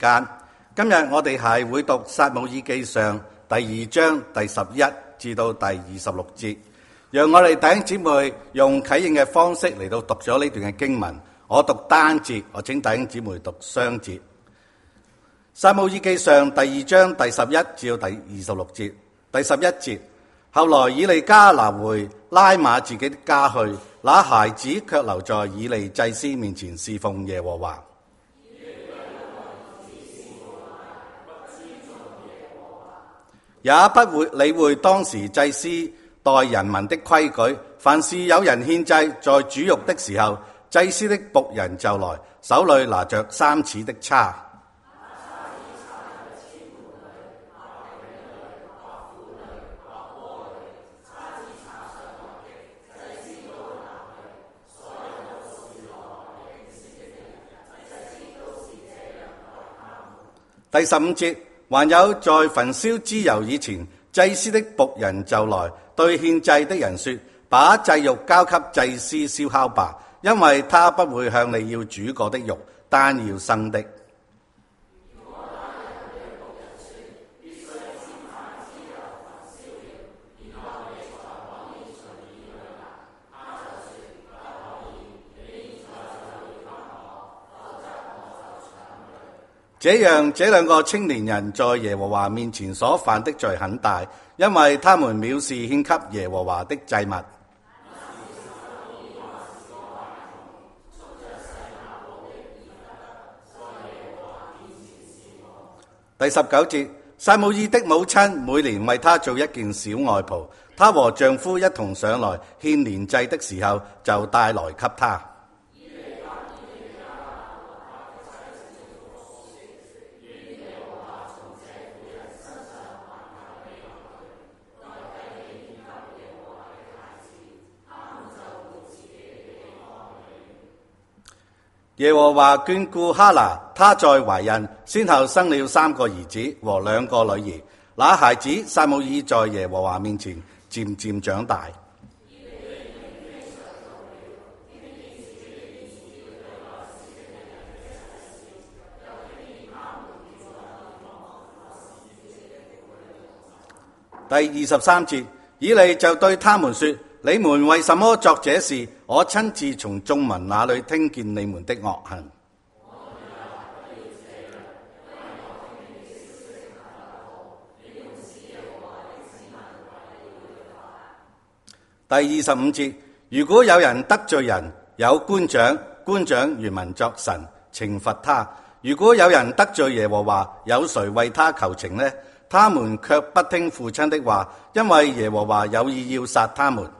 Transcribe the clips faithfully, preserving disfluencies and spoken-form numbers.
間。今日我哋係會讀撒母耳記上第二章第十一至到第二十六節，讓我哋弟兄姊妹用啟應嘅方式嚟到讀咗呢段嘅經文。我讀單節，我請弟兄姊妹讀雙節。撒母耳記上第二章第十一至到第二十六節。第十一節，後來以利家拿回拉馬自己的家去，那孩子卻留在以利祭司面前侍奉耶和華。也不會理會當時祭司待人民的規矩，凡是有人獻祭在煮肉的時候，祭司的僕人就來，手裏拿着三齒的叉。第十五節，還有在焚燒脂油以前，祭司的僕人就來對獻祭的人說：把祭肉交給祭司燒烤吧，因為他不會向你要煮過的肉，單要生的。這樣，這兩個青年人在耶和華面前所犯的罪很大，因為他們藐視獻給耶和華的祭物。第十九節，撒母耳的母親每年為他做一件小外袍，她和丈夫一同上來獻年祭的時候，就帶來給他。耶和華眷顧哈拿，她在懷孕，先後生了三個兒子和兩個女兒。那孩子撒母耳在耶和華面前漸漸長大。第二十三節，以利就對他們說：你們為什麼作這事？我親自從眾民那裏聽見你們的惡行。第二十五節，如果有人得罪人，有官長，官長原文作神，懲罰他；如果有人得罪耶和華，有誰為他求情呢？他們卻不聽父親的話，因為耶和華有意要殺他們。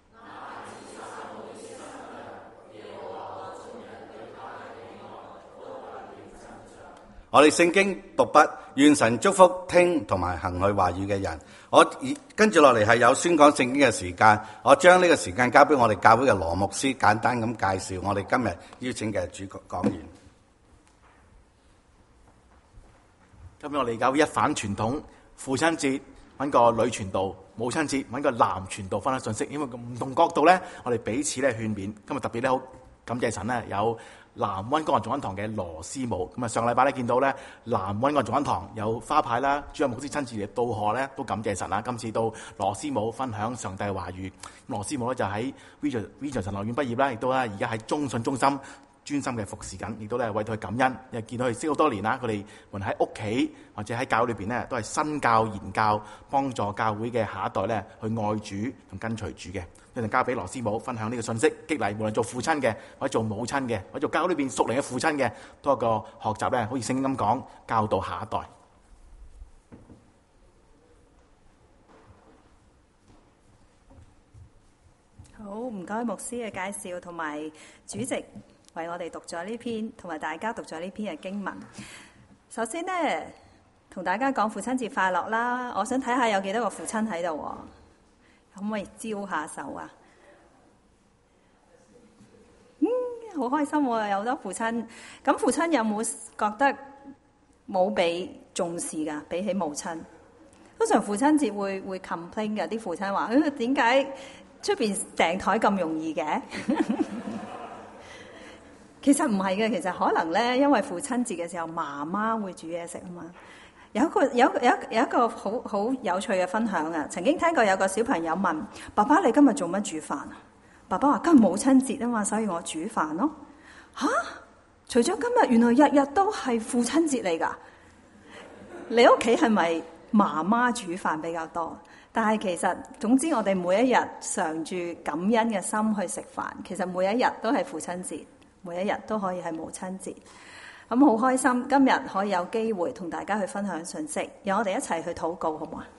我哋聖經讀畢，願神祝福聽同埋行去話語嘅人。我跟住落嚟係有宣講聖經嘅時間，我將呢個時間交俾我哋教會嘅羅牧師，簡單咁介紹我哋今日邀請嘅主講員。 今日我哋教會一反傳統，父親節揾個女傳道，母親節揾個男傳道分享信息，因為唔同角度咧，我哋彼此咧勸勉。今日特別咧好感謝神咧，有南灣光華眾恩堂嘅羅師母。咁啊，上個禮拜咧見到咧南灣光華眾恩堂有花牌啦，主任牧師親自嚟到賀咧，都感謝神啦。今次到羅師母分享上帝話語，羅師母咧就喺 Vision Vision 神學院畢業啦，亦都咧而家喺中信中心專心嘅服侍緊，亦都咧為佢感恩，因為見到佢識好多年啦。佢哋無論喺屋企或者喺教會裏邊咧，都係身教言教，幫助教會嘅下一代咧去愛主同跟隨主嘅。一陣交俾羅師母分享呢個信息，激勵無論做父親嘅，或者做母親嘅，或者做教會裏邊屬靈嘅父親嘅，都有一個學習咧，好似聖經咁講，教導下一代。 好，唔該牧師嘅介紹同埋主席為我哋讀咗呢篇，同埋大家讀咗呢篇嘅經文。首先呢，同大家講父親節快樂啦！我想睇下有幾多個父親喺度喎，可唔可以招下手啊？嗯，好開心喎，有好多父親。咁父親有冇覺得冇被重視㗎？比起母親，通常父親節會會 complain 嘅，啲父親話：誒點解出邊訂台咁容易嘅？ 其實唔係嘅，其實可能咧，因為父親節嘅時候，媽媽會煮嘢食啊嘛。有一個有有有一個好好有趣嘅分享啊！曾經聽過有個小朋友問爸爸：你今日做乜煮飯啊？爸爸話：今日母親節啊嘛，所以我煮飯咯。吓？除咗今日，原來日日都係父親節嚟㗎。你屋企係咪媽媽煮飯比較多？但係其實總之，我哋每一日常住感恩嘅心去食飯，其實每一日都係父親節。每一日都可以係母親節，咁好開心今日可以有機會同大家去分享信息，讓我哋一齊去禱告，好唔好啊？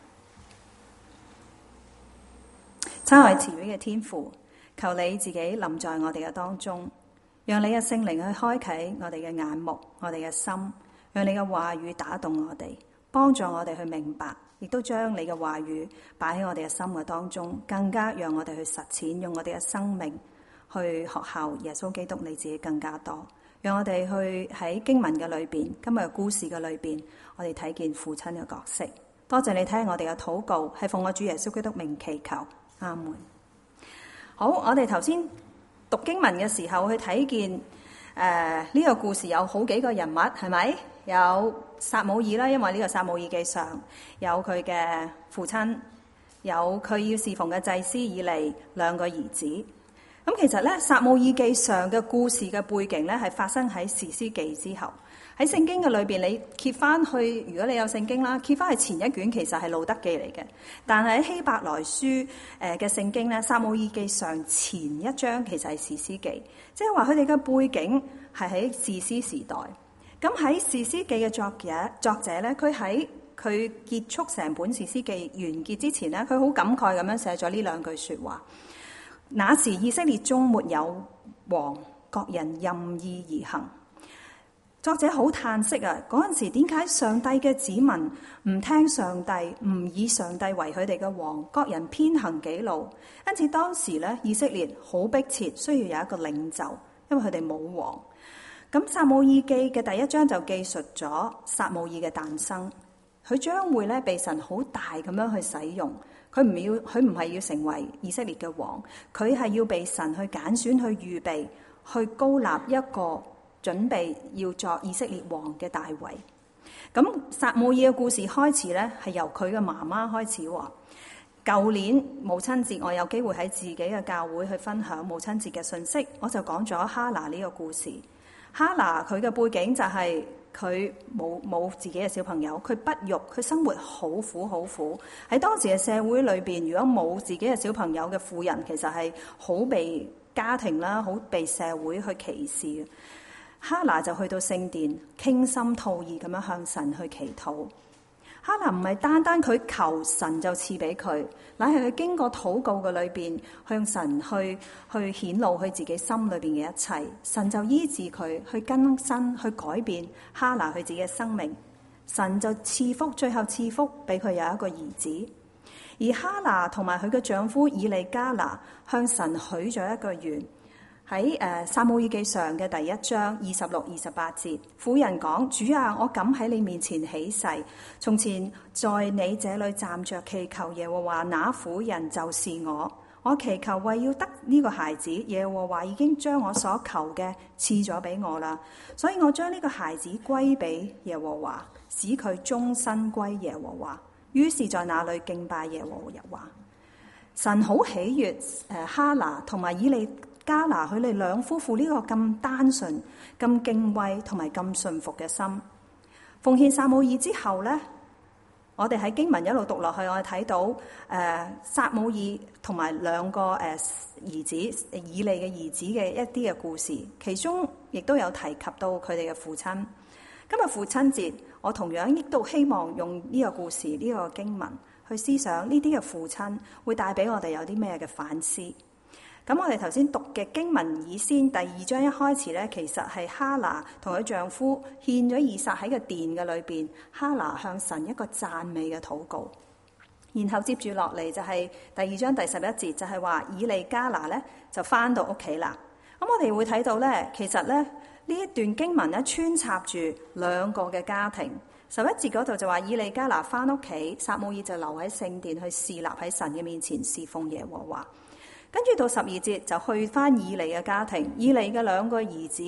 親愛慈悲嘅天父，求你自己臨在我哋嘅當中，讓你嘅聖靈去開啟我哋嘅眼目、我哋嘅心，讓你嘅話語打動我哋，幫助我哋去明白，亦都將你嘅話語擺喺我哋嘅心嘅當中，更加讓我哋去實踐，用我哋嘅生命去學效耶穌基督你自己更加多，讓我哋去喺經文嘅裏邊，今日嘅故事嘅裏邊，我哋睇見父親嘅角色。多謝你聽我哋嘅禱告，係奉我主耶穌基督名祈求，阿門。好，我哋頭先讀經文嘅時候去睇見誒呢、呃這個故事有好幾個人物，係咪？有撒母耳啦，因為呢個撒母耳記上有佢嘅父親，有佢要侍奉嘅祭司以利兩個兒子。咁其實咧，撒母耳記上嘅故事嘅背景咧，係發生喺士師記之後。喺聖經嘅裏邊，你揭翻去，如果你有聖經啦，揭翻去前一卷其實係路德記嚟嘅。但係喺希伯來書誒嘅聖經咧，撒母耳記上前一章其實係士師記，即係話佢哋嘅背景係喺士師時代。咁喺士師記嘅作者作者咧，佢喺佢結束成本士師記完結之前咧，佢好感慨咁樣寫咗呢兩句説話。那時以色列中沒有王，各人任意而行。作者好嘆息啊！嗰陣時點解上帝嘅子民唔聽上帝，唔以上帝為佢哋嘅王，各人偏行己路？因此當時咧，以色列好迫切需要有一個領袖，因為佢哋冇王。咁撒母耳記嘅第一章就記述咗撒母耳嘅誕生，佢將會咧被神好大咁樣去使用。佢唔要，佢唔係要成為以色列嘅王，佢係要被神去揀選、去預備、去高立一個準備要作以色列王嘅大衛。咁撒母耳嘅故事開始咧，係由佢嘅媽媽開始。舊年母親節，我有機會喺自己嘅教會去分享母親節嘅信息，我就講咗哈拿呢個故事。哈拿佢嘅背景就係佢冇冇自己嘅小朋友，佢不育，佢生活好苦好苦。喺當時嘅社會裏邊，如果冇自己嘅小朋友嘅婦人，其實係好被家庭啦，好被社會去歧視嘅。哈拿就去到聖殿，傾心吐意咁樣向神去祈禱。哈拿唔係單單佢求神就賜俾佢，乃係佢經過禱告嘅裏邊，向神去去顯露佢自己心裏邊嘅一切，神就醫治佢，去更新，去改變哈拿佢自己嘅生命，神就賜福，最後賜福俾佢有一個兒子。而哈拿同埋佢嘅丈夫以利加拿向神許咗一個願。喺誒撒母耳記上嘅第一章二十六、二十八節，婦人講：主啊，我敢喺你面前起誓，從前在你這裏站着祈求耶和華，那婦人就是我。我祈求為要得呢個孩子，耶和華已經將我所求嘅賜咗俾我啦，所以我將呢個孩子歸俾耶和華，使佢終身歸耶和華。於是，在那裏敬拜耶和華。神好喜悅誒哈拿同埋以利加拿佢哋兩夫婦呢個咁單純、咁敬畏同埋咁順服嘅心。奉獻撒母耳之後咧，我哋喺經文一路讀落去，我哋睇到誒撒母耳同埋兩個誒、呃、兒子以利嘅兒子嘅一啲嘅故事，其中亦都有提及到佢哋嘅父親。今日父親節，我同樣亦都希望用呢個故事、呢、這個經文去思想呢啲嘅父親會帶俾我哋有啲咩嘅反思。咁我哋頭先讀嘅經文以先第二章一開始咧，其實係哈拿同佢丈夫獻咗以撒喺個殿嘅裏邊，哈拿向神一個讚美嘅禱告。然後接住落嚟就係第二章第十一節，就係話以利加拿咧就翻到屋企啦。咁我哋會睇到咧，其實咧呢一段經文咧穿插住兩個嘅家庭。十一節嗰度就話以利加拿翻屋企，撒母耳就留喺聖殿去侍立喺神嘅面前侍奉耶和華。跟住到十二節就去翻以利嘅家庭，以利嘅兩個兒子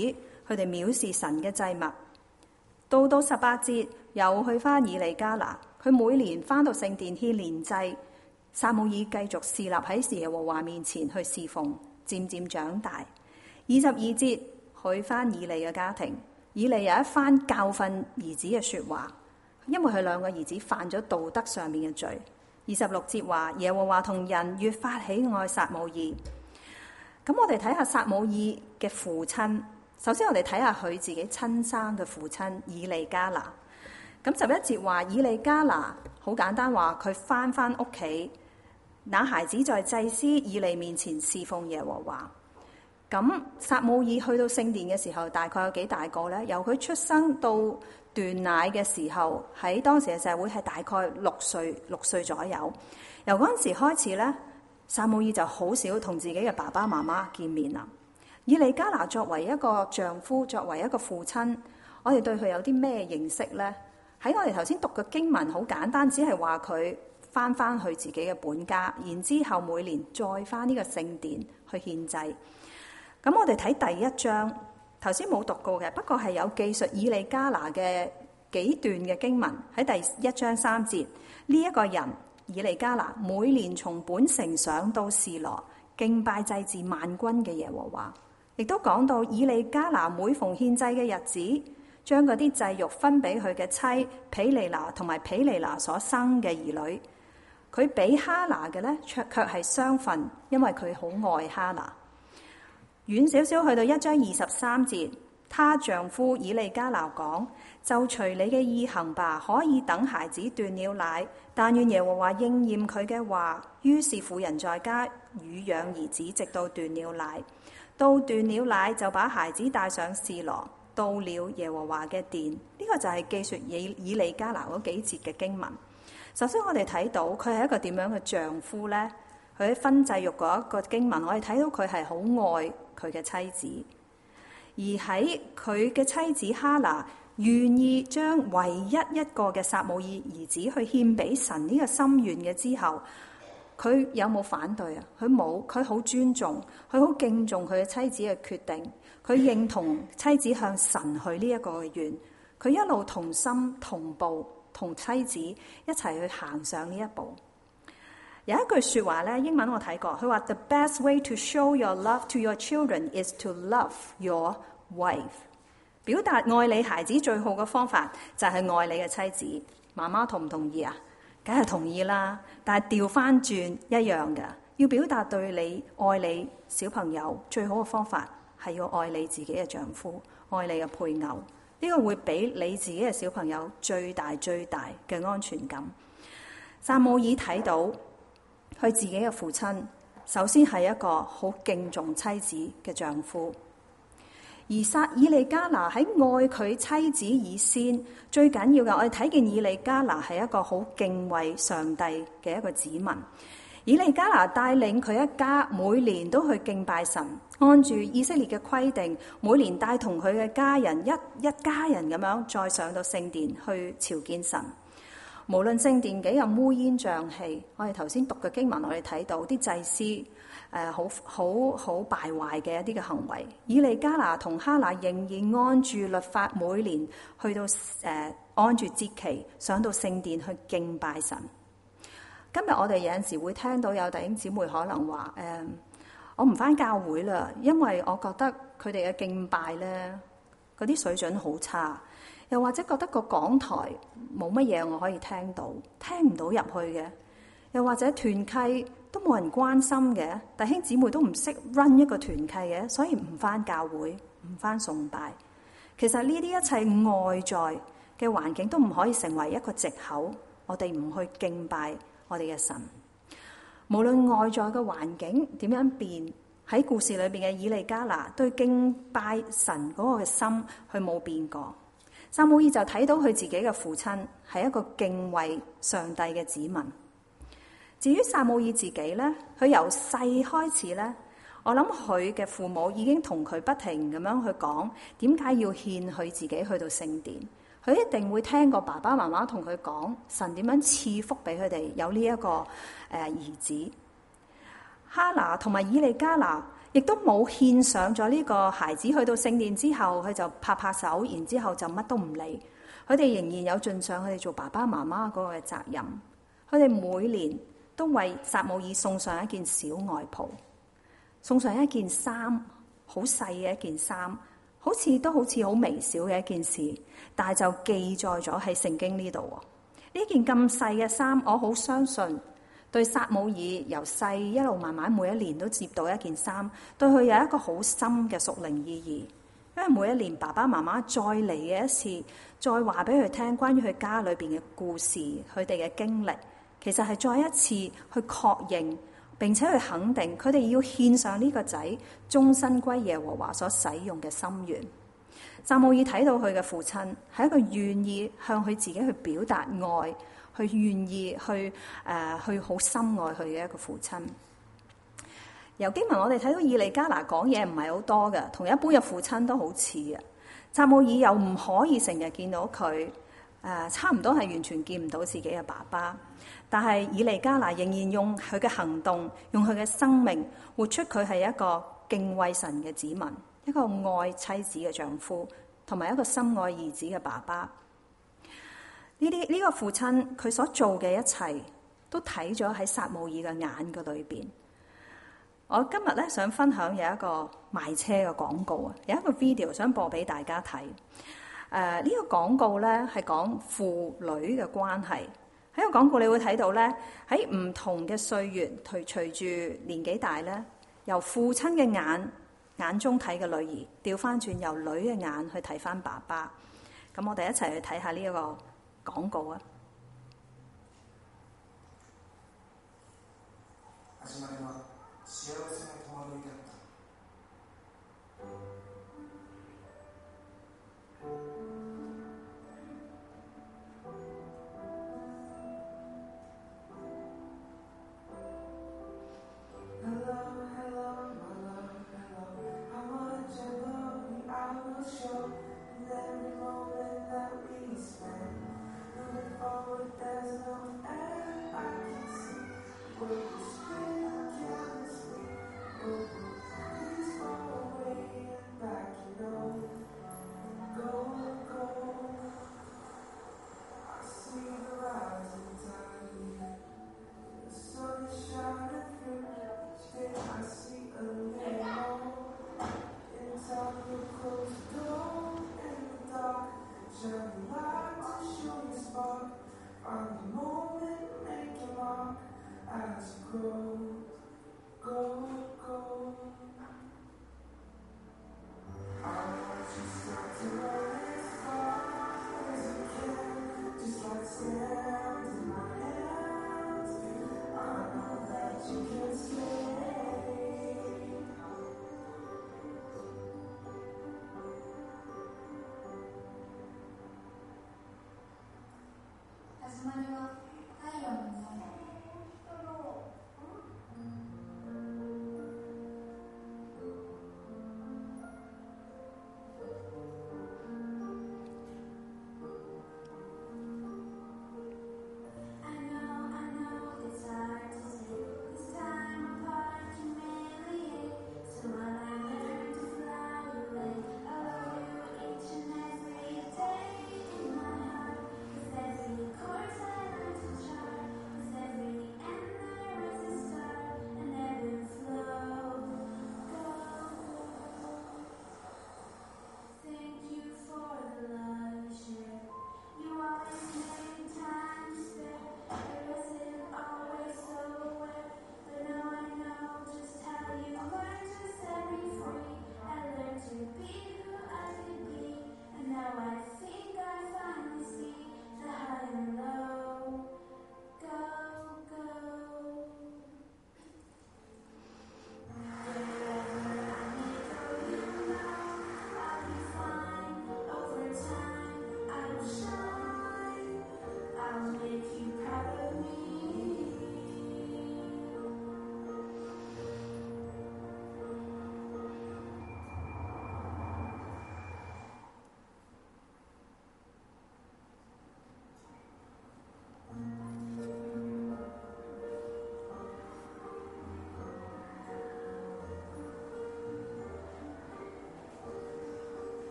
佢哋藐視神嘅祭物。到到十八節又去翻以利加拿，佢每年翻到聖殿獻年祭。撒母耳繼續侍立喺耶和華面前去侍奉，漸漸長大。二十二節去翻以利嘅家庭，以利有一番教訓兒子嘅說話，因為佢兩個兒子犯咗道德上面嘅罪。二十六節話耶和華同人越發喜愛撒母耳。咁我哋睇下撒母耳嘅父親。首先我哋睇下佢自己親生嘅父親以利加拿。咁十一節話以利加拿好簡單話佢翻翻屋企，那孩子在祭司以利面前侍奉耶和華。咁撒母耳去到聖殿嘅時候，大概有幾大個呢？由佢出生到斷奶嘅時候，喺當時嘅社會係大概六歲六歲左右。由嗰陣時開始呢，撒母耳就好少同自己嘅爸爸媽媽見面啦。以利加拿作為一個丈夫，作為一個父親，我哋對佢有啲咩認識呢？喺我哋頭先讀嘅經文好簡單，只係話佢翻翻去自己嘅本家，然之後每年再翻呢個聖殿去獻祭。咁我哋睇第一章，頭先冇讀過嘅，不過係有記述以利加拿嘅幾段嘅經文。喺第一章三節，呢、這、一個人以利加拿每年從本城上到示羅敬拜祭祀萬軍嘅耶和華，亦都講到以利加拿每逢獻祭嘅日子，將嗰啲祭肉分俾佢嘅妻毗尼拿同埋毗尼拿所生嘅兒女。佢比哈拿嘅呢，卻卻係相反，因為佢好愛哈拿。遠少少去到一章二十三節，她丈夫以利加拿講：就隨你嘅意行吧，可以等孩子斷了奶，但願耶和華應驗佢嘅話。於是婦人在家乳養兒子，直到斷了奶。到斷了奶，就把孩子帶上示羅，到了耶和華嘅殿。呢、這個就係記述以以利加拿嗰幾節嘅經文。首先我哋睇到佢係一個點樣嘅丈夫呢？佢喺婚祭肉嗰一個經文，我哋睇到佢係好愛佢嘅妻子，而喺佢嘅妻子哈拿願意將唯一一個嘅撒母耳兒子去獻俾神呢個心願嘅之後，佢有冇反對啊？佢冇，佢好尊重，佢好敬重佢嘅妻子嘅決定，佢認同妻子向神去呢一個嘅願，佢一路同心同步同妻子一齊去行上呢一步。有一句說話咧，英文我睇過，佢話 The best way to show your love to your children is to love your wife。表達愛你孩子最好嘅方法就係愛你嘅妻子。媽媽同唔同意啊？梗係同意啦。但係調翻轉一樣嘅，要表達對你愛你小朋友最好嘅方法係要愛你自己嘅丈夫，愛你嘅配偶。呢個會俾你自己嘅小朋友最大最大嘅安全感。撒母耳睇到佢自己嘅父親，首先係一個好敬重妻子嘅丈夫，而撒以利加拿喺愛佢妻子以先，最緊要嘅我哋睇見以利加拿係一個好敬畏上帝嘅一個子民。以利加拿帶領佢一家每年都去敬拜神，按住以色列嘅規定，每年帶同佢嘅家人一一家人咁樣再上到聖殿去朝見神。無論聖殿幾咁烏煙瘴氣，我哋頭先讀嘅經文，我哋睇到啲祭司誒好好好敗壞嘅一啲嘅行為。以利加拿同哈拿仍然按住律法，每年去到誒、呃、按住節期上到聖殿去敬拜神。今日我哋有陣時會聽到有弟兄姊妹可能話誒、呃，我唔返教會啦，因為我覺得佢哋嘅敬拜咧嗰啲水準好差。又或者覺得個講台冇乜嘢我可以聽到，聽唔到入去嘅。又或者團契都冇人關心嘅，弟兄姊妹都唔識 run 一個團契嘅，所以唔返教會，唔返崇拜。其實呢啲一切外在嘅環境都唔可以成為一個藉口，我哋唔去敬拜我哋嘅神。無論外在嘅環境點樣變，喺故事裏邊嘅以利加拿對敬拜神嗰個嘅心，佢冇變過。撒母耳就睇到佢自己嘅父親係一個敬畏上帝嘅子民。至於撒母耳自己呢，佢由細開始呢，我諗佢嘅父母已經同佢不停咁樣去講點解要獻佢自己去到聖殿。佢一定會聽過爸爸媽媽同佢講神點樣賜福俾佢哋有呢一個誒兒子。哈拿同埋以利加拿亦都冇獻上咗呢個孩子去到聖殿之後，佢就拍拍手，然之後就乜都唔理。佢哋仍然有盡上佢哋做爸爸媽媽嗰個嘅責任。佢哋每年都為撒母耳送上一件小外袍，送上一件衫，好細嘅一件衫，好似都好似好微小嘅一件事，但係就記載咗喺聖經呢度。呢件咁細嘅衫，我好相信對撒母耳由細一路慢慢每一年都接到一件衫，對佢有一個好深嘅屬靈意義。因為每一年爸爸媽媽再嚟嘅一次，再話俾佢聽關於佢家裏邊嘅故事，佢哋嘅經歷，其實係再一次去確認並且去肯定佢哋要獻上呢個仔終身歸耶和華所使用嘅心願。撒母耳睇到佢嘅父親係一個願意向佢自己去表達愛，去願意去誒、呃、去好深愛佢嘅一個父親。由經文我哋睇到以利加拿講嘢唔係好多嘅，同一般嘅父親都好似啊。撒母耳又唔可以成日見到佢，誒、呃、差唔多係完全見唔到自己嘅爸爸。但係以利加拿仍然用佢嘅行動，用佢嘅生命活出佢係一個敬畏神嘅子民，一個愛妻子嘅丈夫，同埋一個深愛兒子嘅爸爸。呢啲呢個父親佢所做嘅一切，都睇咗喺撒母耳嘅眼嘅裏邊。我今日咧想分享有一個賣車嘅廣告啊，有一個 video 想播俾大家睇。誒、呃，呢、這個廣告咧係講父女嘅關係。喺個廣告你會睇到咧，喺唔同嘅歲月，隨隨住年紀大咧，由父親嘅眼眼中睇嘅女兒，調翻轉由女嘅眼去睇翻爸爸。咁我哋一齊去睇下呢一個廣告啊！幸せな戸惑いだった。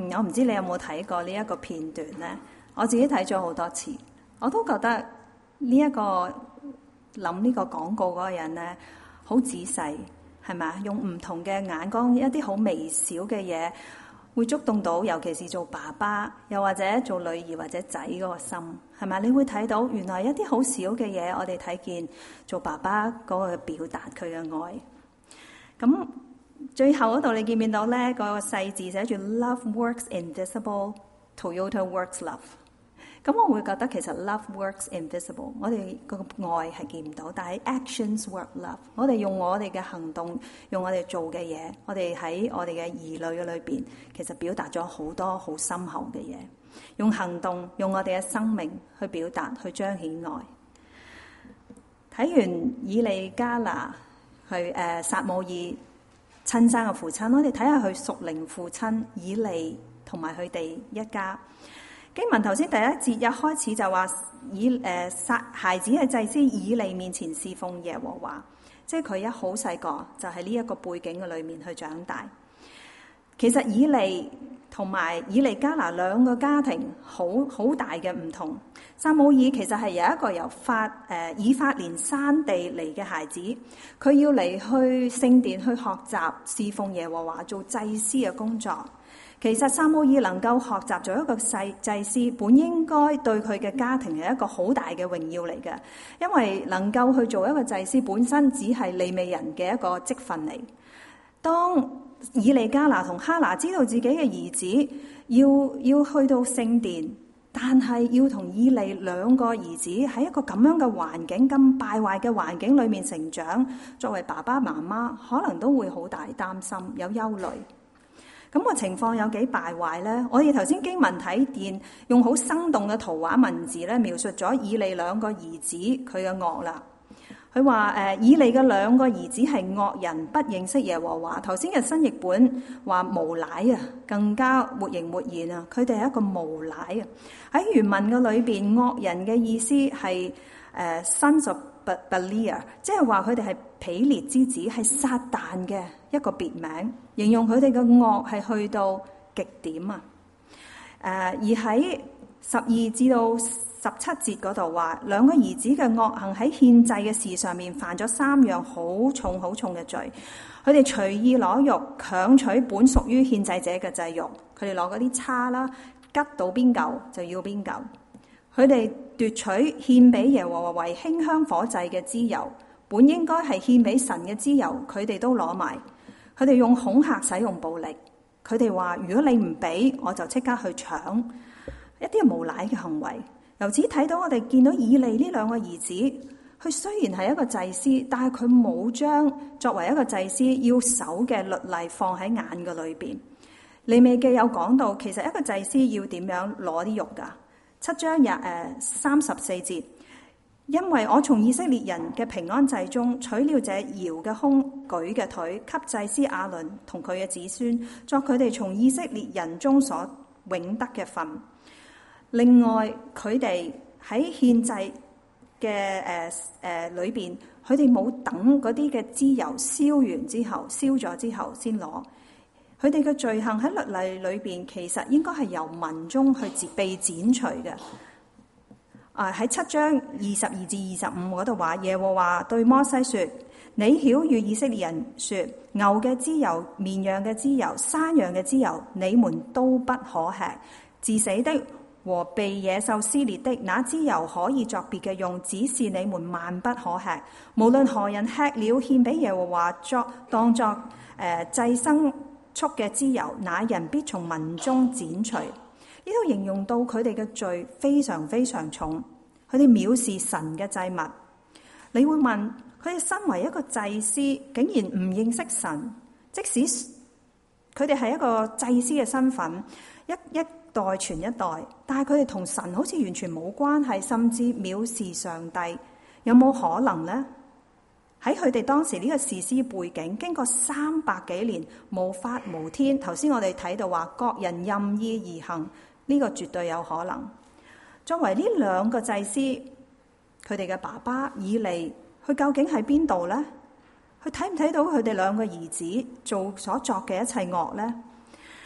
嗯，我唔知你有冇睇過呢一個片段呢？我自己睇咗好多次，我都覺得呢、這、一個諗呢個廣告嗰個人呢，好仔細，係咪啊？用唔同嘅眼光，一啲好微小嘅嘢，會觸動到，尤其是做爸爸，又或者做女兒或者仔嗰個心，係咪？你會睇到原來一啲好小嘅嘢，我哋睇見做爸爸嗰個表達佢嘅愛。咁最後嗰度你見唔見到咧？嗰個細字寫住 Love works invisible, Toyota works love。咁我會覺得其實 love works invisible， 我哋個愛係見唔到，但係 actions work love。我哋用我哋嘅行動，用我哋做嘅嘢，我哋喺我哋嘅兒女嘅裏邊，其實表達咗好多好深厚嘅嘢。用行動，用我哋嘅生命去表達，去彰顯愛。睇完以利加拿去誒撒母耳親生嘅父親，我哋睇下佢屬靈父親以利同埋佢哋一家。經文頭先第一節一開始就話以誒撒孩子嘅祭司以利面前侍奉耶和華，即係佢一好細個就喺呢一個背景嘅裏面去長大。其實以利同埋以利加拿兩個家庭好好大嘅唔同。撒母耳其實係有一個由法誒、呃、以法蓮山地嚟嘅孩子，佢要嚟去聖殿去學習侍奉耶和華做祭司嘅工作。其實撒母耳能夠學習做一個祭祭司，本應該對佢嘅家庭係一個好大嘅榮耀嚟嘅，因為能夠去做一個祭司本身只係利未人嘅一個職分嚟。當以利加拿同哈拿知道自己嘅兒子要要去到聖殿，但係要同以利兩個兒子喺一個咁樣嘅環境、咁敗壞嘅環境裏面成長，作為爸爸媽媽可能都會好大擔心，有憂慮。咁個情況有幾敗壞呢？我哋頭先經文睇見用好生動嘅圖畫文字咧，描述咗以利兩個兒子佢嘅惡啦。佢話誒，以利嘅兩個兒子係惡人，不認識耶和華。頭先嘅新譯本話無賴啊，更加活形活現啊！佢哋係一個無賴啊！喺原文嘅裏邊，惡人嘅意思係誒 sons of Belial， 即係話佢哋係毗列之子，係撒旦嘅一個別名，形容佢哋嘅惡係去到極點啊！誒、呃，而喺十二至到十七節嗰度話，兩個兒子嘅惡行喺獻祭嘅事上面犯咗三樣好重好重嘅罪。佢哋隨意攞肉，強取本屬於獻祭者嘅祭肉。佢哋攞嗰啲叉啦，吉到邊嚿就要邊嚿。佢哋奪取獻俾耶和華為馨香火祭嘅脂油，本應該係獻俾神嘅脂油，佢哋都攞埋。佢哋用恐嚇使用暴力。佢哋話：如果你唔俾，我就即刻去搶。一啲無賴嘅行為。由此睇到，我哋見到以利呢兩個兒子，佢雖然係一個祭司，但係佢冇將作為一個祭司要守嘅律例放喺眼嘅裏邊。利未記有講到，其實一個祭司要點樣攞啲肉㗎？七章廿誒三十四節，因為我從以色列人嘅平安祭中取了這搖嘅胸舉嘅腿，給祭司亞倫同佢嘅子孫作佢哋從以色列人中所永得嘅份。另外，佢哋喺獻祭嘅誒誒裏邊，佢哋冇等嗰啲嘅脂油燒完之後，燒咗之後先攞。佢哋嘅罪行喺律例裏邊，其實應該係由民中去截被剪除嘅。啊，喺七章二十二至二十五嗰度話，耶和華對摩西說：你曉諭以色列人說，牛嘅脂油、綿羊嘅脂油、山羊嘅脂油，你們都不可吃。治死的和被野獸撕裂的，那脂油可以作別嘅用，只是你們萬不可吃。無論何人吃了獻俾耶和華作當作誒、呃、祭牲畜嘅脂油，那人必從民中剪除。呢度形容到佢哋嘅罪非常非常重，佢哋藐視神嘅祭物。你會問，佢哋身為一個祭司，竟然唔認識神，即使佢哋係一個祭司嘅身份，一一代傳一代，但係佢哋同神好似完全冇關係，甚至藐視上帝，有冇可能呢？喺佢哋當時呢個士師背景，經過三百幾年無法無天，頭先我哋睇到話各人任意而行，呢個絕對有可能。作為呢兩個祭司，佢哋嘅爸爸以利，佢究竟喺邊度呢？佢睇唔睇到佢哋兩個兒子做所作嘅一切惡呢？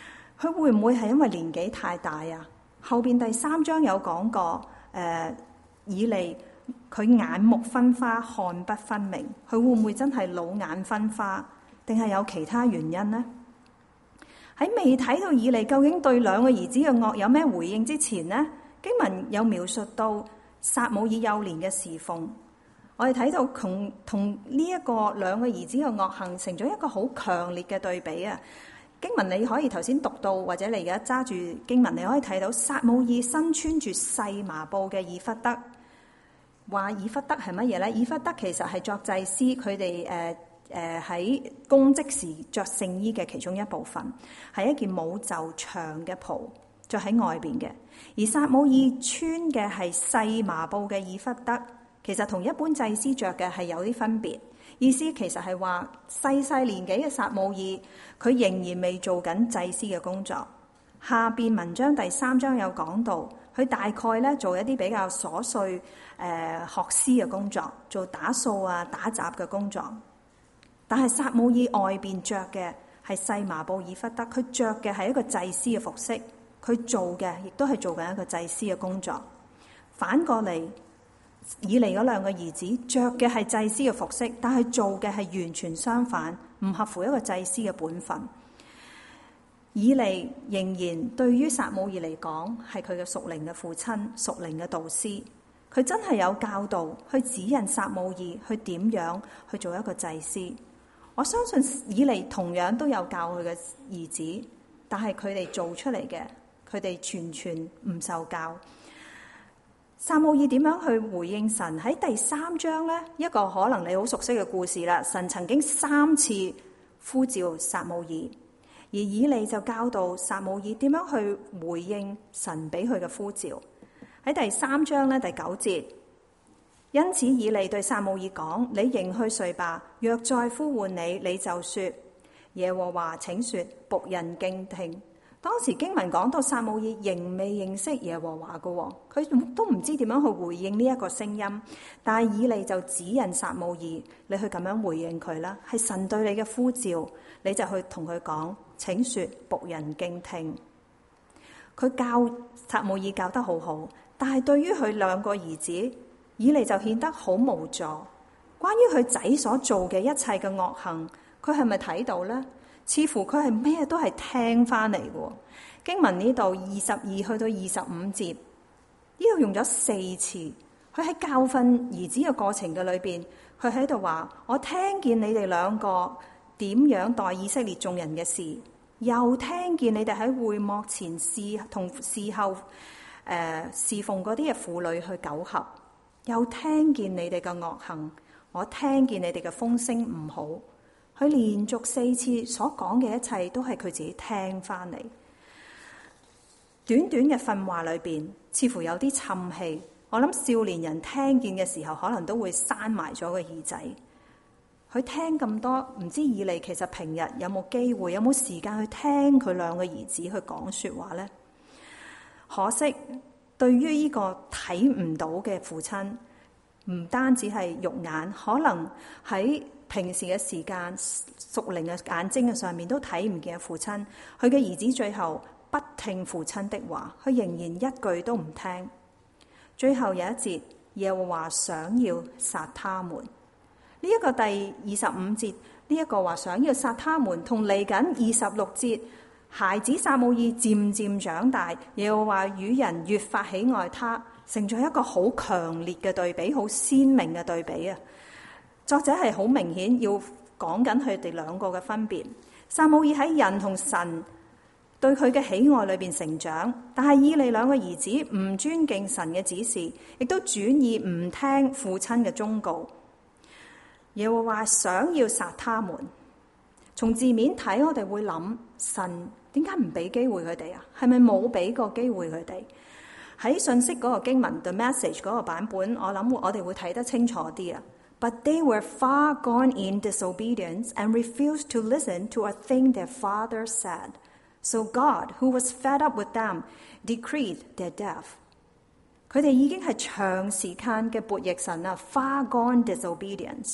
佢會唔會係因為年紀太大啊？後邊第三章有講過，誒、呃、以利佢眼目昏花，看不分明，佢會唔會真係老眼昏花，定係有其他原因呢？喺未睇到以利究竟對兩個兒子嘅惡有咩回應之前呢，經文有描述到撒母耳幼年嘅侍奉。我哋睇到同同呢一個兩個兒子嘅惡行成咗一個好強烈嘅對比啊！經文你可以頭先讀到，或者你而家揸住經文，你可以睇到撒母耳身穿住細麻布嘅以弗得。話以弗得係乜嘢呢？以弗得其實係作祭司佢哋誒誒喺公職時着聖衣嘅其中一部分，係一件冇袖長嘅袍，着喺外邊嘅。而撒母耳穿嘅係細麻布嘅以弗得，其實同一般祭司着嘅係有啲分別。意思其實係話細細年紀嘅撒母耳，佢仍然未做緊祭司嘅工作。下邊文章第三章有講到，佢大概咧做一啲比較瑣碎誒、呃、學師嘅工作，做打掃啊、打雜嘅工作。但係撒母耳外邊着嘅係細麻布以弗得，佢着嘅係一個祭司嘅服飾，佢做嘅亦都係做緊一個祭司嘅工作。反過嚟，以利嗰兩個兒子着嘅係祭司嘅服飾，但係做嘅係完全相反，唔合乎一個祭司嘅本分。以利仍然對於撒母耳嚟講係佢嘅屬靈嘅父親、屬靈嘅導師，佢真係有教導去指引撒母耳去點樣去做一個祭司。我相信以利同樣都有教佢嘅兒子，但係佢哋做出嚟嘅，佢哋全全唔受教。撒母耳點樣去回應神？喺第三章呢，一個可能你好熟悉嘅故事啦。神曾經三次呼召撒母耳，而以利就教導撒母耳點樣去回應神俾佢嘅呼召。喺第三章呢，第九節，因此以利對撒母耳講：你仍去睡吧，若再呼喚你，你就說耶和華請說，僕人敬聽。當時經文講到撒母耳仍未認識耶和華嘅，佢都唔知點樣去回應呢一個聲音。但係以利就指引撒母耳，你去咁樣回應佢啦，係神對你嘅呼召，你就去同佢講，請說僕人敬聽。佢教撒母耳教得好好，但係對於佢兩個兒子，以利就顯得好無助。關於佢仔所做嘅一切嘅惡行，佢係咪睇到呢？似乎佢係咩都係聽翻嚟嘅。經文呢度二十二去到二十五節，呢度用咗四次。佢喺教訓兒子嘅過程嘅裏邊，佢喺度話：我聽見你哋兩個點樣待以色列眾人嘅事，又聽見你哋喺會幕前事同事後誒、呃、侍奉嗰啲嘅婦女去苟合，又聽見你哋嘅惡行，我聽見你哋嘅風聲唔好。佢連續四次所講嘅一切都係佢自己聽翻嚟。短短嘅訓話裏邊，似乎有啲沉氣。我諗少年人聽見嘅時候，可能都會閂埋咗個耳仔。佢聽咁多，唔知以利其實平日有冇機會，有冇時間去聽佢兩個兒子去講說話呢？可惜，對於呢個睇唔到嘅父親，唔單止係肉眼，可能喺平時嘅時間，屬靈嘅眼睛嘅上面都睇唔見嘅父親，佢嘅兒子最後不聽父親的話，佢仍然一句都唔聽。最後有一節，耶和華想要殺他們。呢、這、一個第二十五節，呢、這、一個話想要殺他們，同嚟緊二十六節，孩子撒母耳漸漸長大，耶和華與人越發喜愛他，成咗一個好強烈嘅對比，好鮮明嘅對比啊！作者係好明顯要講緊佢哋兩個嘅分別。撒母耳喺人同神對佢嘅喜愛裏邊成長，但係以利兩個兒子唔尊敬神嘅指示，亦都轉意唔聽父親嘅忠告。耶和華想要殺他們。從字面睇，我哋會諗，神點解唔俾機會佢哋啊？係咪冇俾過機會佢哋？喺信息嗰個經文 The Message 嗰個版本，我諗我哋會睇得清楚啲啊。But they were far gone in disobedience and refused to listen to a thing their father said. So God, who was fed up with them, decreed their death. 佢哋已經係長時間嘅悖逆神啊 ，far gone disobedience。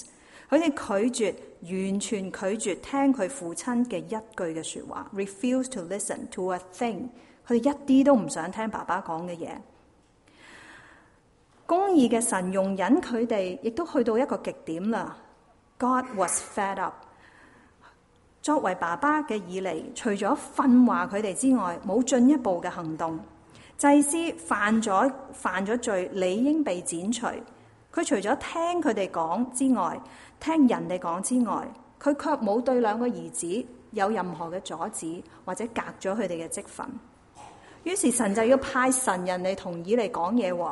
佢哋拒絕，完全拒絕聽佢父親嘅一句嘅說話 ，refuse to listen to a thing。佢哋一啲都唔想聽爸爸講嘅嘢。公義嘅神容忍佢哋，亦都去到一個極點啦。God was fed up。作為爸爸嘅以利，除咗訓話佢哋之外，冇進一步嘅行動。祭司犯咗犯咗罪，理應被剪除。佢除咗聽佢哋講之外，聽人哋講之外，佢卻冇對兩個兒子有任何嘅阻止，或者隔咗佢哋嘅職分。於是神就要派神人嚟同以利講嘢。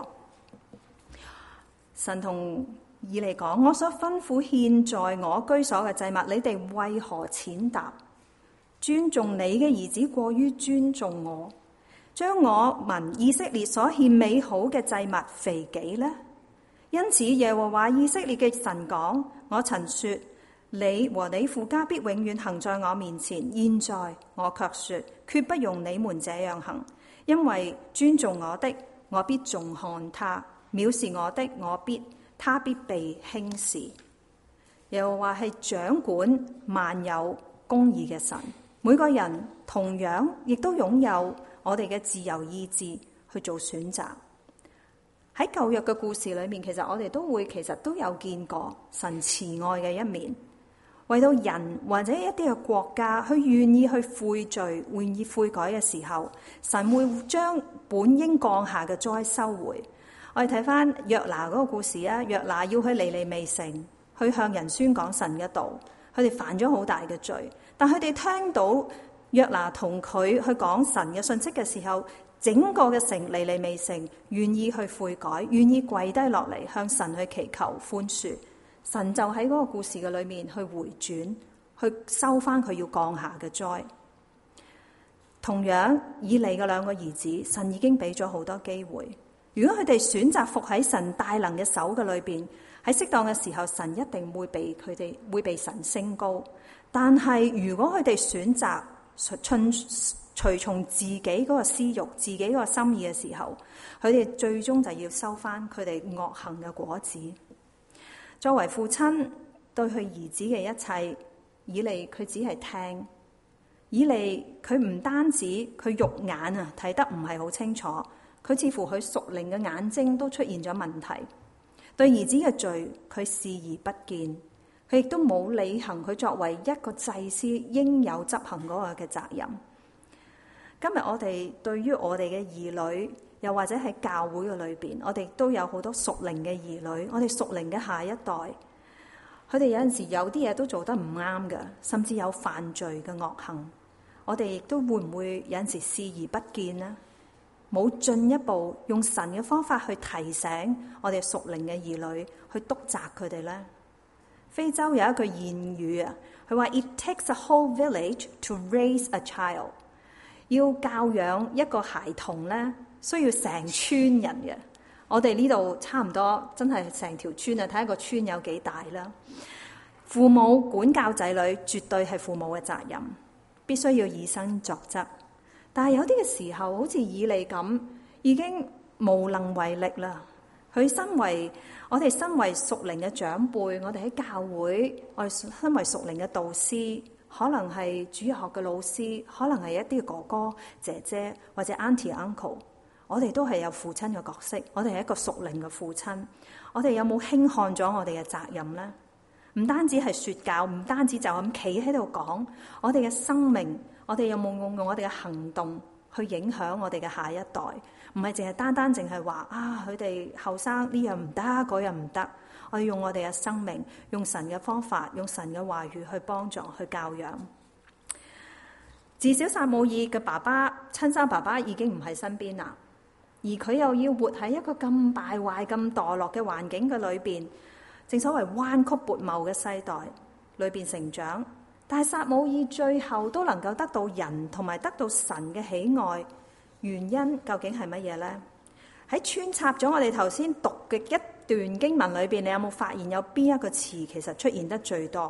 神同以利講：我所吩咐獻在我居所嘅祭物，你哋為何踐踏？尊重你嘅兒子過於尊重我，將我民以色列所獻美好嘅祭物肥己呢？因此耶和華以色列嘅神講：我曾說你和你父家必永遠行在我面前，現在我卻說決不容你們這樣行，因為尊重我的，我必重看他；藐視我的，我必他必被輕視。耶和華係掌管萬有公義嘅神，每個人同樣亦都擁有我哋嘅自由意志去做選擇。喺舊約嘅故事裏面，其實我哋都會其實都有見過神慈愛嘅一面，為到人或者一啲嘅國家去願意去悔罪、願意悔改嘅時候，神會將本應降下嘅災收回。我哋睇翻約拿嗰個故事啊，約拿要去尼尼微城去向人宣講神嘅道，佢哋犯咗好大嘅罪，但佢哋聽到約拿同佢去講神嘅信息嘅時候，整個嘅城尼尼微城願意去悔改，願意跪低落嚟向神去祈求寬恕，神就喺嗰個故事嘅裏面去回轉，去收翻佢要降下嘅災。同樣以利嘅兩個兒子，神已經俾咗好多機會。如果佢哋選擇服喺神大能嘅手嘅裏邊，喺適當嘅時候，神一定會被佢哋會被神升高。但係如果佢哋選擇順隨從自己嗰個私欲、自己嗰個心意嘅時候，佢哋最終就要收翻佢哋惡行嘅果子。作為父親對佢兒子嘅一切，以利佢只係聽。以利佢唔單止佢肉眼啊睇得唔係好清楚，佢似乎佢屬靈嘅眼睛都出現咗問題。對兒子嘅罪，佢視而不見，佢亦都冇履行佢作為一個祭司應有執行嗰個嘅責任。今日我哋對於我哋嘅兒女，又或者喺教會嘅裏邊，我哋都有好多屬靈嘅兒女，我哋屬靈嘅下一代，佢哋有陣時有啲嘢都做得唔啱嘅，甚至有犯罪嘅惡行，我哋亦都會唔會有陣時視而不見呢？冇進一步用神嘅方法去提醒我哋屬靈嘅兒女，去督責佢哋呢？非洲有一句諺語啊，佢話 It takes a whole village to raise a child。要教養一個孩童咧，需要成村人嘅。我哋呢度差唔多，真係成條村啊！睇一個村有幾大啦。父母管教仔女，絕對係父母嘅責任，必須要以身作則。但係有啲嘅時候，好似以利咁，已經無能為力啦。佢身為我哋身為屬靈嘅長輩，我哋喺教會，我哋身為屬靈嘅導師。可能係主日學嘅老師，可能係一啲哥哥姐姐或者 auntie uncle， 我哋都係有父親嘅角色，我哋係一個屬靈嘅父親。我哋有冇輕看咗我哋嘅責任呢？唔單止係說教，唔單止就咁企喺度講，我哋嘅生命，我哋有冇用用我哋嘅行動去影響我哋嘅下一代？唔係淨係單單淨係話啊，佢哋後生呢樣唔得，嗰樣唔得。我要用我哋嘅生命，用神嘅方法，用神嘅話語去幫助、去教養。自小撒母耳嘅爸爸、親生爸爸已經唔喺身邊啦，而佢又要活喺一個咁敗壞、咁墮落嘅環境嘅裏邊，正所謂彎曲悖謬嘅世代裏邊成長。但係撒母耳最後都能夠得到人同埋得到神嘅喜愛，原因究竟係乜嘢呢？喺穿插咗我哋頭先讀嘅一段經文裏邊，你有冇發現有邊一個詞其實出現得最多？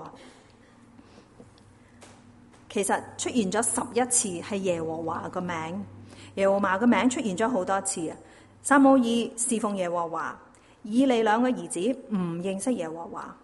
其實出現咗十一次係耶和華個名，耶和華個名出現咗好多次啊！撒母耳侍奉耶和華，以利兩個兒子唔認識耶和華，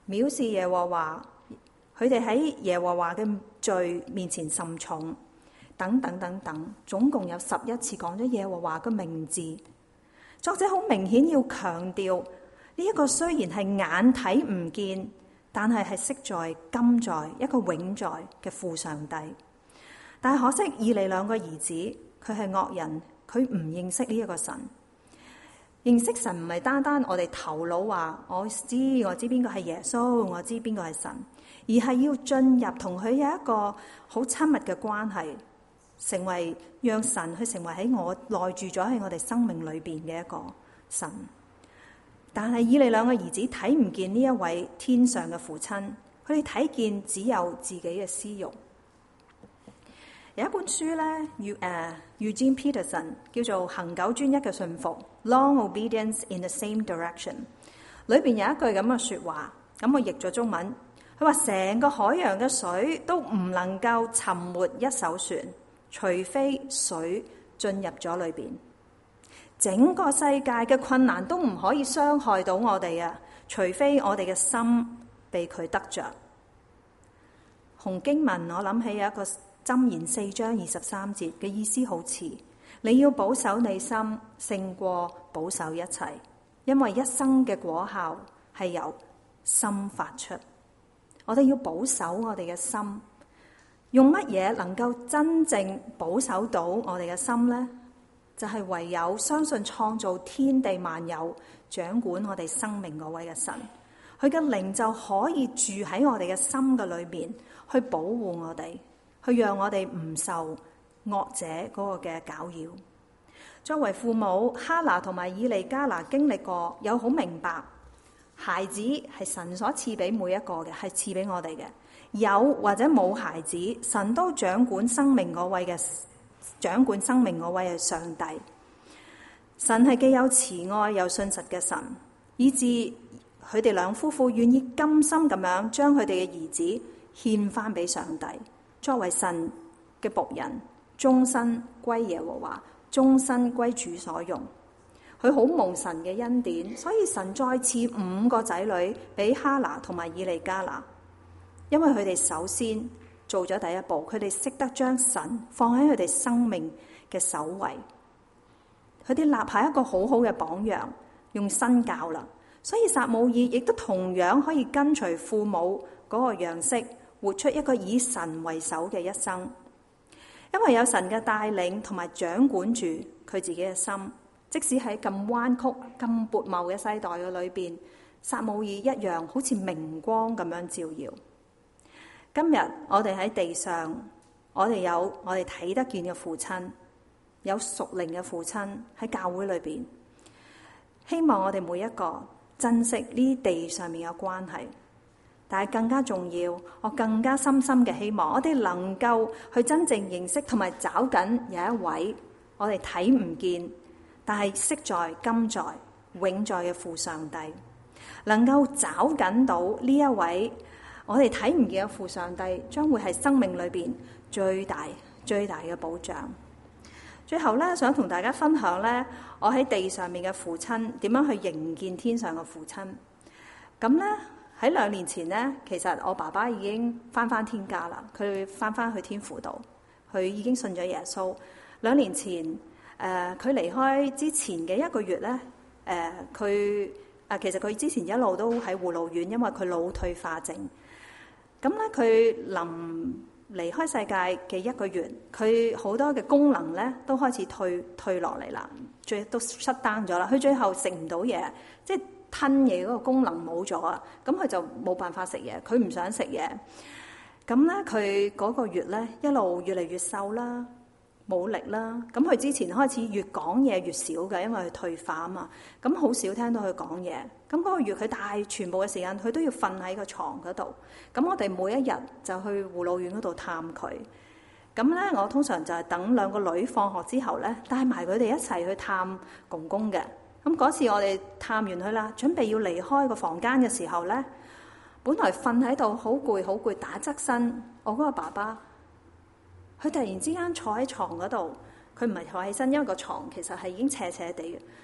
藐視耶和華，佢哋喺耶和華嘅罪面前甚重，等等等等，總共有十一次講咗耶和華嘅名字。作者好明顯要強調呢一個雖然係眼睇唔見，但係係昔在今在一個永在嘅父上帝。但係可惜以利兩個兒子，佢係惡人，佢唔認識呢一個神。認識神唔係單單我哋頭腦話我知我知邊個係耶穌，我知邊個係神，而係要進入同佢有一個好親密嘅關係，成為讓神去成為喺我內住咗喺我哋生命裏邊嘅一個神。但係以利兩個兒子睇唔見呢一位天上嘅父親，佢哋睇見只有自己嘅私欲。有一本書咧，誒、uh, Eugene Peterson 叫做《恒久專一嘅信服》（Long Obedience in the Same Direction）。裏邊有一句咁嘅説話，咁我譯咗中文，佢話成個海洋嘅水都唔能夠沉沒一艘船，除非水進入咗裏邊。整個世界嘅困難都唔可以傷害到我哋啊，除非我哋嘅心被佢得着。紅經文我諗起有一個箴言四章二十三節嘅意思好似，你要保守你心勝過保守一切，因為一生嘅果效係由心發出。我哋要保守我哋嘅心，用乜嘢能夠真正保守到我哋嘅心呢？就係唯有相信創造天地萬有、掌管我哋生命嗰位嘅神，佢嘅靈就可以住喺我哋嘅心嘅裏面，去保護我哋，去讓我哋唔受惡者嗰個嘅攪擾。作為父母，哈拿同埋以利加拿經歷過，有好明白，孩子係神所賜俾每一個嘅，係賜俾我哋嘅。有或者冇孩子，神都掌管生命嗰位嘅。掌管生命嗰位係上帝，神係既有慈愛又信實嘅神，以致佢哋兩夫婦願意甘心咁樣將佢哋嘅兒子獻翻俾上帝，作為神嘅僕人，終身歸耶和華，終身歸主所用。佢好蒙神嘅恩典，所以神再賜五個仔女俾哈拿同埋以利加拿，因為佢哋首先做咗第一步，佢哋識得將神放喺佢哋生命嘅首位，佢哋立下一個好好嘅榜樣，用身教啦。所以撒母耳亦都同樣可以跟隨父母嗰個樣式，活出一個以神為首嘅一生。因為有神嘅帶領同埋掌管住佢自己嘅心，即使喺咁彎曲、咁悖謬嘅世代嘅裏邊，撒母耳一樣好似明光咁樣照耀。今日我哋喺地上，我哋有我哋睇得見嘅父親，有屬靈嘅父親喺教會裏邊。希望我哋每一個珍惜呢啲地上面嘅關係，但係更加重要，我更加深深嘅希望，我哋能夠去真正認識同埋找緊有一位我哋睇唔見，但係昔在今在永在嘅父上帝，能夠找緊到呢一位。我哋睇唔見嘅父上帝將會係生命裏邊最大最大嘅保障。最後咧，想同大家分享咧，我喺地上面嘅父親點樣去迎見天上嘅父親。咁咧喺兩年前咧，其實我爸爸已經翻翻天家啦，佢翻翻去天父度，佢已經信咗耶穌。兩年前，誒、呃、佢離開之前嘅一個月咧，誒佢啊其實佢之前一路都喺護老院，因為佢腦退化症。咁咧，佢臨離開世界嘅一個月，佢好多嘅功能咧都開始退退落嚟啦，最都 shut down 咗啦。佢最後食唔到嘢，即係吞嘢嗰個功能冇咗啊！咁佢就冇辦法食嘢，佢唔想食嘢。咁咧，佢嗰個月咧一路越嚟越瘦啦，冇力啦。咁佢之前開始越講嘢越少嘅，因為佢退化啊嘛。咁好少聽到佢講嘢。咁嗰個月佢大全部嘅時間，佢都要瞓喺個床嗰度。咁我哋每一日就去護老院嗰度探佢。咁咧，我通常就係等兩個女放學之後咧，帶埋佢哋一齊去探公公嘅。咁嗰次我哋探完佢啦，準備要離開個房間嘅時候咧，本來瞓喺度好攰好攰打側身，我嗰個爸爸，佢突然之間坐喺床嗰度，佢唔係坐起身，因為個床其實係已經斜斜地嘅。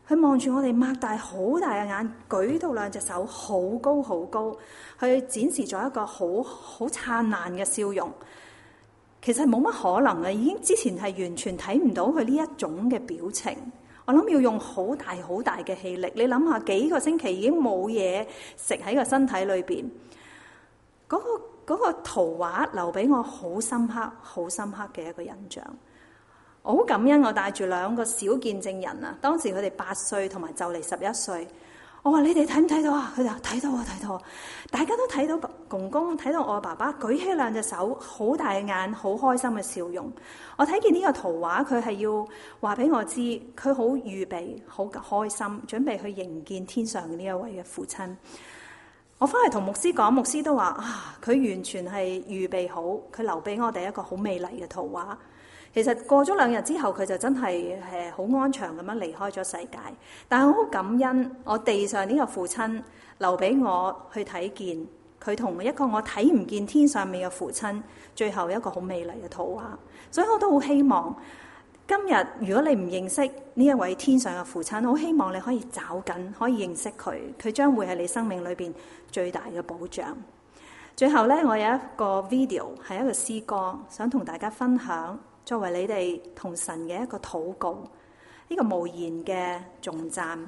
佢望住我哋擘大好大嘅眼，舉到兩隻手好高好高，去展示咗一個好好燦爛嘅笑容。其實冇乜可能嘅，已經之前係完全睇唔到佢呢一種嘅表情。我諗要用好大好大嘅氣力。你諗下，幾個星期已經冇嘢食喺個身體裏邊，嗰個嗰個圖畫留俾我好深刻、好深刻嘅一個印象。我好感恩，我帶住兩個小見證人啊，當時佢哋八歲同埋就嚟十一歲。我話你哋睇唔睇到啊？佢哋話睇到啊，睇到啊！大家都睇到公公，睇到我爸爸舉起兩隻手，好大嘅眼，好開心嘅笑容。我睇見呢個圖畫，佢係要話俾我知，佢好預備，好開心，準備去迎見天上嘅呢一位嘅父親。我翻嚟同牧師講，牧師都話啊，佢完全係預備好，佢留俾我哋一個好美麗嘅圖畫。其實過咗兩日之後，佢就真係誒好安詳咁樣離開咗世界。但係我好感恩，我地上呢個父親留俾我去睇見佢同一個我睇唔見天上面嘅父親，最後一個好美麗嘅圖畫。所以我都好希望今日如果你唔認識呢一位天上嘅父親，我好希望你可以找緊，可以認識佢，佢將會係你生命裏邊最大嘅保障。最後呢，我有一個 video 係一個詩歌，想同大家分享，作為你哋同神嘅一個禱告，呢個無言嘅頌讚。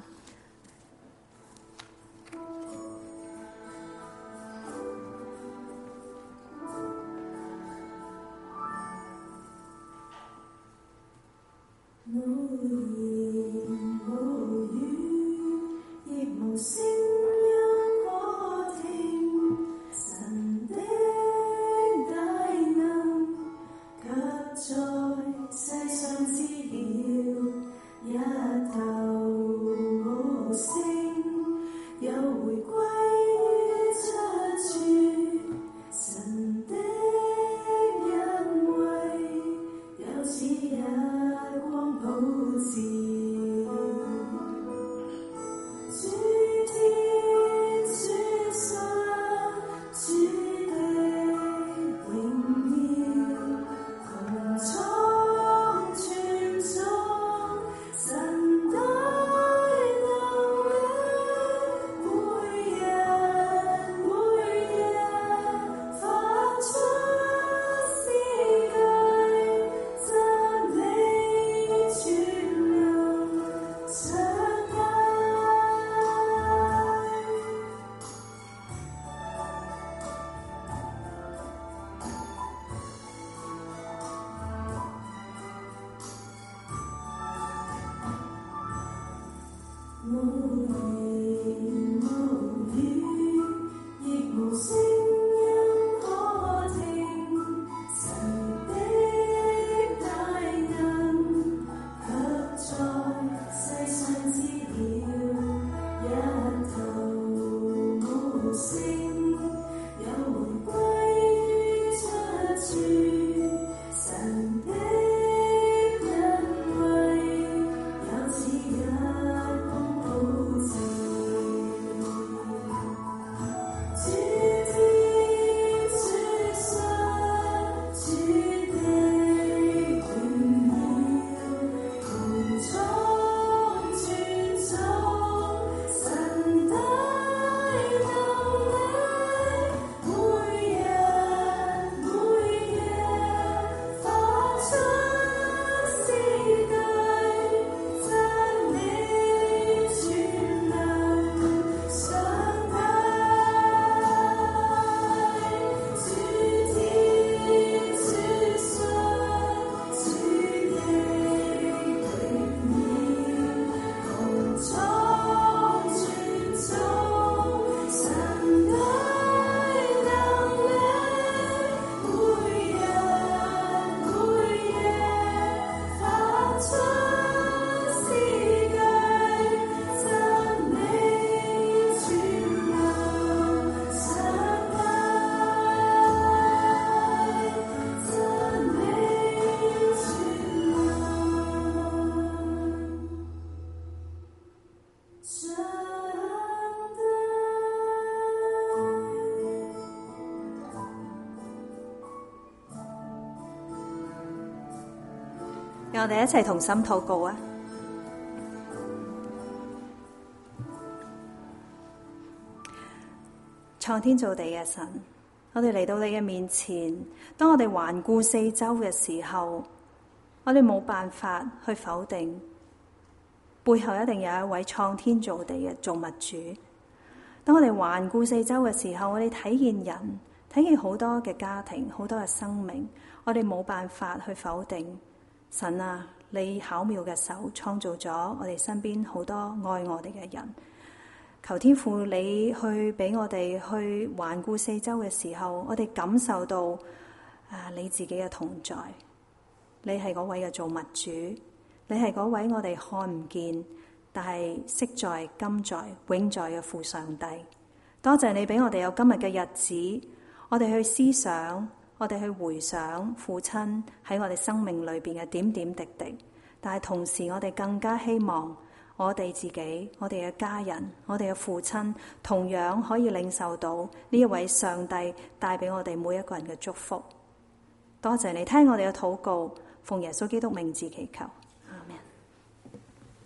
無言無語，亦無聲音可聽，神的大能卻在世上知曉，一頭無聲，又回歸出處，神的恩惠有此日光普照。讓我哋一齊同心禱告啊！ 創天造地嘅神，我哋嚟到你嘅面前，當我哋環顧四周嘅時候，我哋冇辦法去否定背後一定有一位創天造地嘅造物主。當我哋環顧四周嘅時候，我哋睇見人，睇見好多嘅家庭，好多嘅生命，我哋冇辦法去否定神啊，你巧妙嘅手創造咗我哋身邊好多愛我哋嘅人。求天父你去俾我哋去環顧四周嘅時候，我哋感受到啊你自己嘅同在。你係嗰位嘅造物主，你係嗰位我哋看唔見，但係昔在、今在、永在嘅父上帝。多謝你俾我哋有今日嘅日子，我哋去思想，我哋去回想父親喺我哋生命裏邊嘅點點滴滴。但係同時，我哋更加希望我哋自己、我哋嘅家人、我哋嘅父親，同樣可以領受到呢一位上帝帶俾我哋每一個人嘅祝福。多謝你聽我哋嘅禱告，奉耶穌基督名字祈求。